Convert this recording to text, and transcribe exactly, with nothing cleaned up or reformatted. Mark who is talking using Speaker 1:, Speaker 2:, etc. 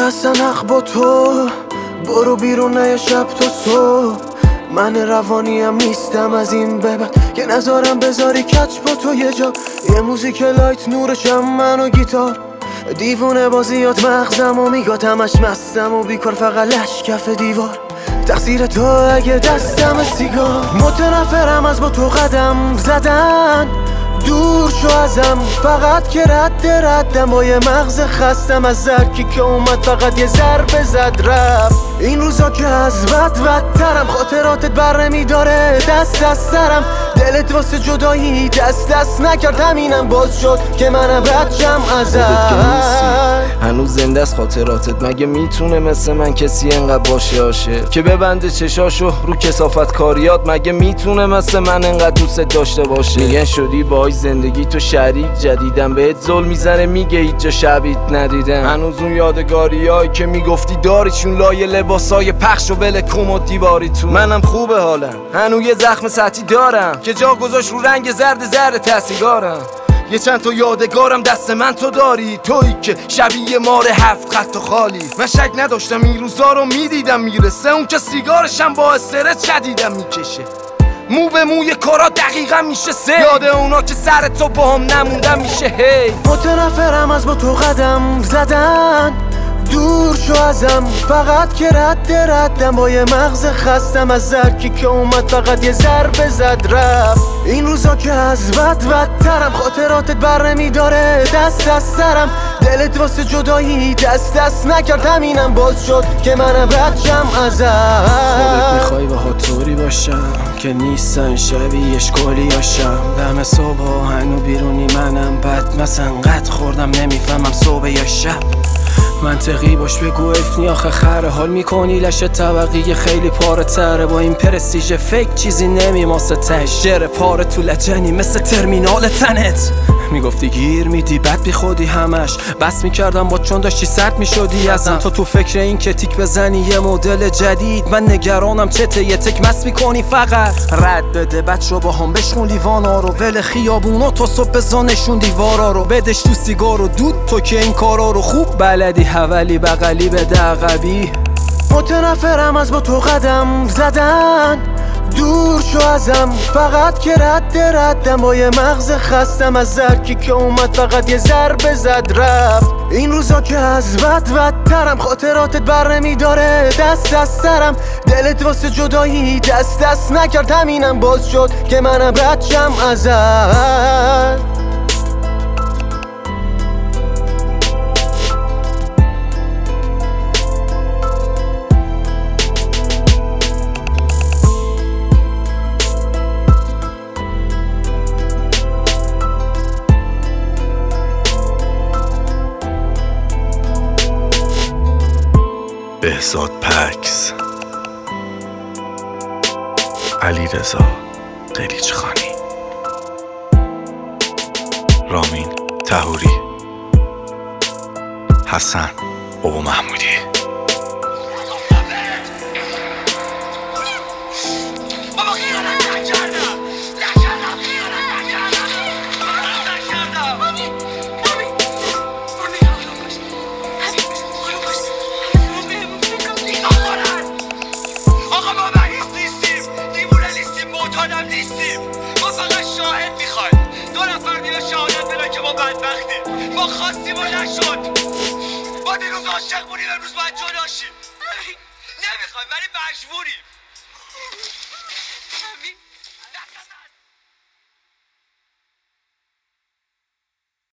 Speaker 1: اصلا حق با تو، برو بیرون نه شب تا صبح. من روانیم نیستم از این به بعد که نذارم بذاری کچ با تو یه جا. یه موزیک لایت نورشم من و گیتار، دیوونه بازیات مغزم و میگات همش مستم و بیکار فقط لش کف دیوار. تقصیر تو اگه دستم سیگار. متنفرم از با تو قدم زدن، دور شو ازم فقط که رد ردم. با یه مغز خستم از زرکی که اومد فقط یه ضربه زد رفت. این روزا که از بد بدترم، خاطراتت بر نمیداره دست از سرم. دلت واسه جدایی دست دست نکرد، همینم باز شد که منم بچم ازت.
Speaker 2: هنوز زنده است خاطراتت، مگه میتونه مثل من کسی انقدر باشه عاشق که ببنده چشاشو رو کثافت کاریات؟ مگه میتونه مثل من انقدر دوست داشته باشه؟ میگن شدی باهاش زندگی تو شریک جدیدم، بهت ظلم میزنه میگه هیچ جا شبیت ندیدم. هنوز اون یادگاریایی که میگفتی داریشون لایه لباسای پخش و ول کم و دیواری تو. منم خوبه حالم، هنوز یه زخم سطحی دارم که جا گذاشت رو رنگ زرد زرد تحصیلگارم. یه چند تا یادگارم دست من تو داری، تویی که شبیه مار هفت خط و خالی. من شک نداشتم این روزا رو میدیدم میرسه، اون که سیگارشم با استرس شدیدم میکشه. مو به موی کارا دقیقا میشه سه، یاد اونا که سر تو با هم نموندم میشه هی.
Speaker 1: متنفرم از با تو قدم زدن، دور شو ازم فقط که رد ردم. با یه مغز خستم از زرکی که اومد فقط یه ضربه زد رفت. این روزا که از بد بدترم، خاطراتت بر نمیداره دست از سرم. دلت واسه جدایی دست دست نکرد، همینم باز شد که منم بچم ازت.
Speaker 3: خودت میخوای با طوری باشم که نیستن شبیه اشکالی هاشم. دم صبح هنو بیرونی منم بد مثلا قد خوردم نمیفهمم صبح یا شب. منطقی باش بگو افنی آخه خره، حال میکنی لشه طبقی خیلی پاره تره. با این پرستیژ فیک چیزی نمیماسه تش، جره پاره تو لجنی مثل ترمینال تنت. میگفتی گیر میدی بد بی خودی همش، بس میکردم با چون داشتی سرد میشدی ازم. تو تو فکر این که تیک بزنی یه مدل جدید، من نگرانم چته یه تک مست میکنی فقط. رد بده بچه رو با هم بشکن لیوانا رو، ول خیابونا تا صبح بزانشون دیوارا رو. بدش تو سیگار و دود تو که این کارا رو خوب بلدی، حولی بغلی به دقبی.
Speaker 1: متنفرم از با تو قدم زدن، دور شو ازم فقط که رد ردم. با یه مغز خستم از زرکی که اومد فقط یه ضربه زد رفت. این روزا که از بد بدترم، خاطراتت بر نمیداره دست از سرم. دلت واسه جدایی دست دست نکرد، همینم باز شد که منم بچم ازت.
Speaker 4: بهزاد پکس، علیرضا قلیچخانی، رامین طهوری، حسن بابا محمودی.
Speaker 5: ما خواستیم و نشد، ما دیروز عاشق بودیم امروز باید جدا شیم. نمیخوایم ولی مجبوریم.